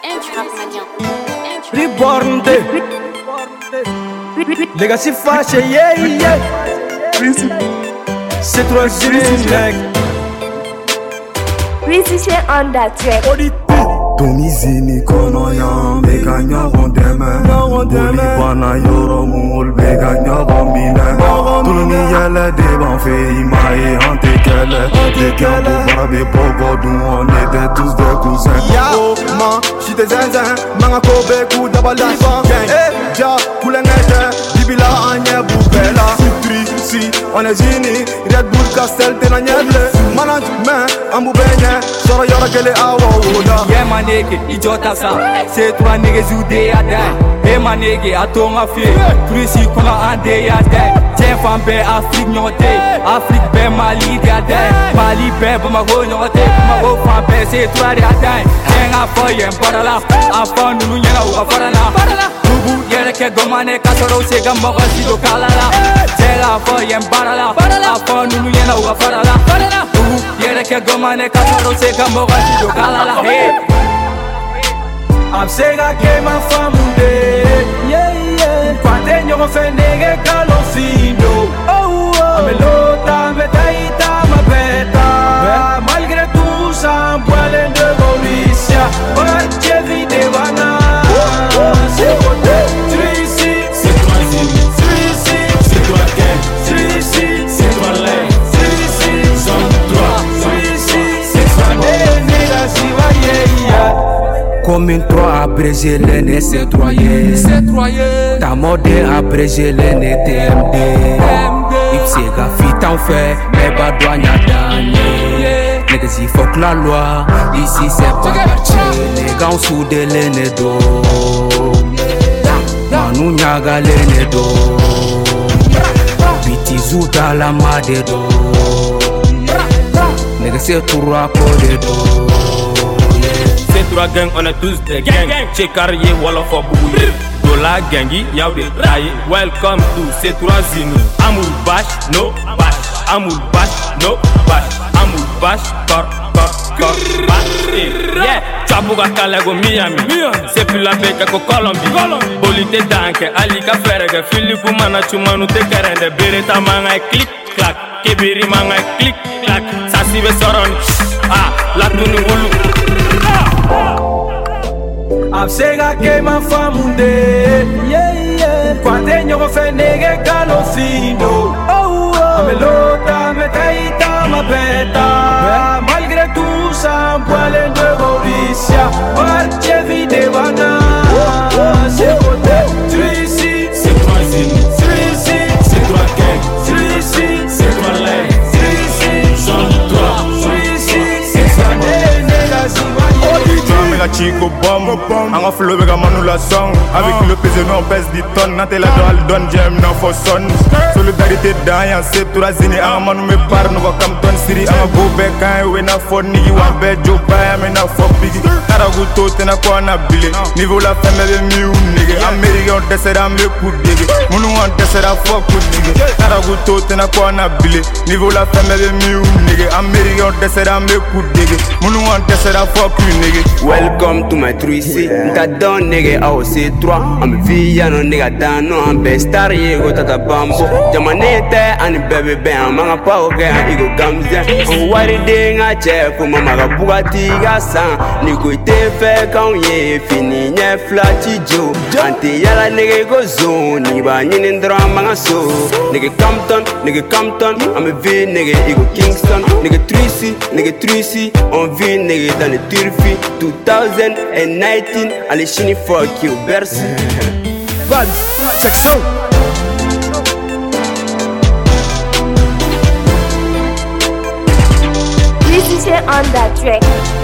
Reborn Day. Legacy fâché, yeah, yeah. C'est trop mec. Musicien on that track. Tomizini kono yam bega nyagon deme Boli bana yoro mul bega nyagon bine Tulumi yele deban fe imae ante kele Dekan pou barabe bogo dou on était tous des cousins Oh man, j'suis zinzin Manga kobe kou dabala gang Ja, koule nete Bibila anye boubela Si, on est unis Red Bull Castel tena nyeble Management, ambu benye Soro yora kele awa woda Yeah my nigga, idiota sa C'est toi nigga zoudé à den Hey my nigga, a ton affaire Truci kona ande ya den Tiens femme be Afrique nyote Afrique be Mali ya den Mali be Bamako nyote Bamako femme be c'est toi ya den Tiens a foyen barala A fon nunu nyena uka farana Nubu yere ke gomane kasoro sega mogo sido kalala Tiens a foyen barala A fon nunu nyena uka farana Nubu yere ke gomane kasoro sega mogo sido kalala Hey I'm sega que ma famunde. Yeah, yeah. Quante nyogo fe nege calofino. Oh, oh. Amelota, metaita, ma beta. Malgré tout ça, boile de Mauricia. Parce vide vana. C'est côté. Trici, c'est toi Zini. Trici, c'est toi Ken. Trici, c'est toi Len. Trici, zone 3. Trici, c'est toi Nega Sivayeya. Comme une 3 après j'ai l'aîné c'est troyer Ta mode après j'ai l'aîné TMD Ipsega fit en fait mais pas douane à damner Les gars il faut que la loi Ici c'est pas marché Les gars on soude l'aîné do Manu nyaga l'aîné do Biti zouda la made do Les gars c'est tout rapport do C'est trois gangs, on est tous des gangs. Check carrière, walla for bouille. Dola gangi, yaw de taille. Welcome to c'est trois zini. Amour bash, no bash. Amour bash, no bash. Amour bash, cor, bash. Yeah, Chabuga Kalego Miami. C'est plus la beca que Colombie. Bolite danke, Alika Ferega. Philippe Mana Chumanu te kerende. Bereta manga click, clack. Kebiri manga click, clack. Sasive soron. Ah, la tuni wulu. I'm sega que ma famunde. Yeah, yeah. Quante nyogo fe nege calofino. Oh, oh. Amelota, metaita, ma beta. Malgré tout ça, boile de Mauricia. Parce vide vana. C'est côté. Trici, c'est toi Zini. Trici, c'est toi Ken. Trici, c'est toi Len. Trici, zone 3. Trici, c'est toi Nega Sivayeya. La chico bomb, anga flow bega manu la song. Avec le PZ non pèse 10 tonnes. Nante la doal don jam non for son. Solidarité dans c'est tout la zini. Anga manu me par no kam ton siri. Anga go back quand we na for nigi wan be joke by me na for biggie. Karagu to tena kwa na bile. Niveau la femme be miu nigga. America on desera me coup digi. Munu on desera for coup nigga. Karagu to tena kwa na bile. Niveau la femme be miu nigga. America on desera me coup digi. Munu on desera for coup nigga. Welcome to my 3C. Nta don nigga aw C3. I'm Villano nigga dano. I'm best star yego tata bambo. Jamanete ani bebe ben. Manga pa oge igo gamze. On wari de nga chef. Mama ga Bugatti ga san. Niko ite fe kan ye fini nye flati jo. Ante yala nigga go zone. Ni ba nyini ndra manga so. Nigga Compton. I'm a V nigga igo Kingston. Nigga 3C. On V nigga dans le turfi. 2019, allez chini fuck you, Bercy. Vals, check so. Musicien on that track.